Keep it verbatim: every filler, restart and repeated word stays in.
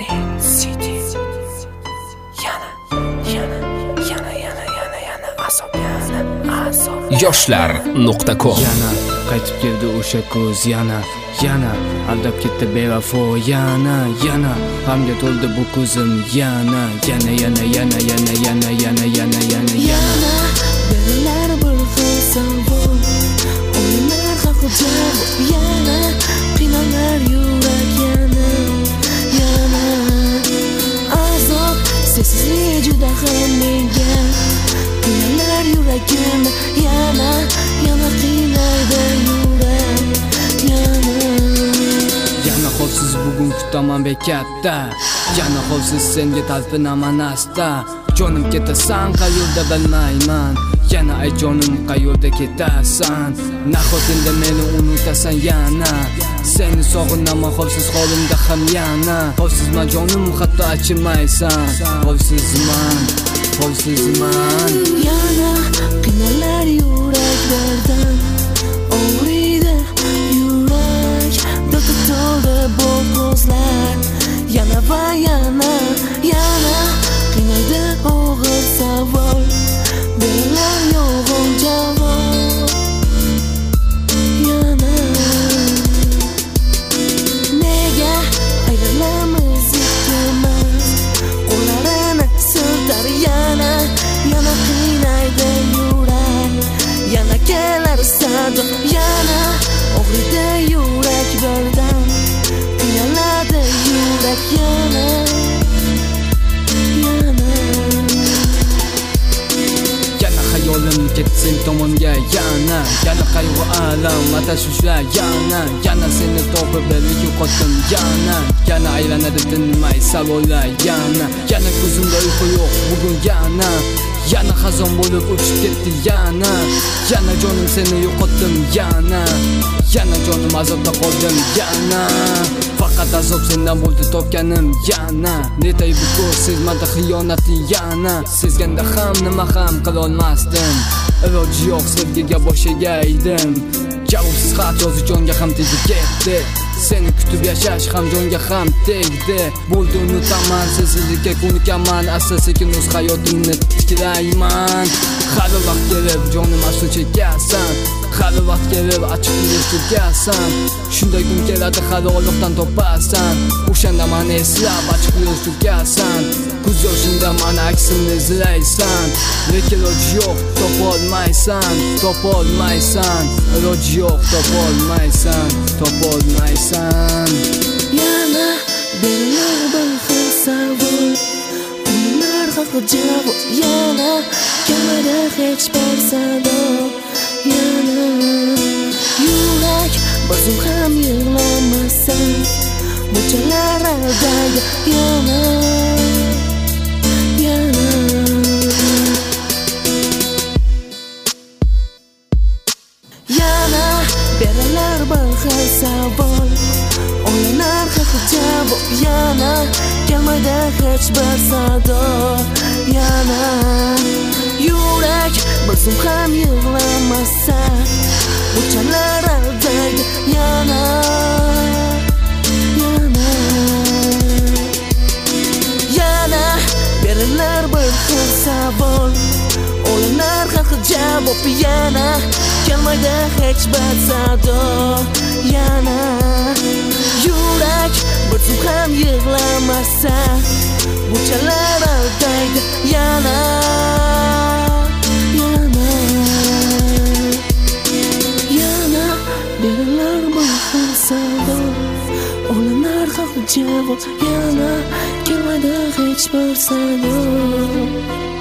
City yana yana yana yana yana yana asob yana asob yoshlar nuqta com yana qaytib keldi o'sha ko'z yana yana aldab ketdi bevafo yana yana g'amga to'ldi bu ko'zim yana yana yana yana yana yana yana yana yana yana birilar bir xil savol o'yinlar haqida javob yana qiynalar yurak yana yana azob sessizlik juda ham menga qiynalar yuragim yana yana qiynaydi yurak yana yana holsiz bugun kutaman bekatda yana holsiz senga talpinaman asta jonim ketasan qayerda bilmayman yana ay jonim qayerda ketasan nahotinda meni unutasan yana seni sog'inaman holsiz holimda ham yana holsizman jonim hatto achimaysan holsizman holsizman yana qiynalar yuraklardan og'riydi yurak dardga to'ldi bu ko'zlar yana va yana yana qiynaydi og'ir savol berilar yo'g'on javob yana nega ayrilamiz ikkalamiz qo'llarini siltar yana yana qiynaydi yurak yana kelar sado yana og'riydi yurak birdan qiynaladi yurak yana yana yana hayolim ketsin tomonga yana yana qayg'u alam va tashvishlar yana yana seni topib belki yo'qotdim yana yana aylanadi tinmay savollar yana yana ko'zimda uyqu yo'q bugun yana yana xazon bo'lib uchib ketdi yana yana jonim seni yo'qotdim yana yana jonim azobda qoldim yana faqat azob sendan bo'ldi topganim yana netay bu ko'z sezmadi xiyonatni yana sezganda ham nima ham qilolmasdim iloji yo'q sevgiga bosh egaydim javobsiz xat yozib jonga ham tegib ketdi seni kutib yashash ham jonga ham tegdi bo'ldi unutaman sensizlikka ko'nikaman asta sekin o'z hayotimni tiklayman hali vaqt kelib jonim aso chekasan hali vaqt kelib achchiq yuz to'kasan shunday kun keladi hali Allohdan topasan o'shanda mani eslab achchiq yuz to'kasan ko'z yoshingda mani aksimni izlaysan lekin iloji yo'q topolmaysan topolmaysan iloji yo'q topolmaysan topolmaysan yana berilar bir xil savol o'yinlar haqida javob yana kamida hech bir sado yana yurak bir zum ham yig'lamasa bunchalar aldaydi yana yana yana berilar bir xil savol o'yinlar haqida javob yana kelmaydi hech bir sado yana yurak bir zum ham yig'lamasa bunchalar aldaydi yana yana yana berilar bir xil savol o'yinlar haqida javob yana kelmaydi hech bir sado yana yurak bir zum ham yig'lamasa bunchalar aldaydi yana yana yana berilar bir xil savol o'yinlar haqida javob yana kelmaydi hech bir sado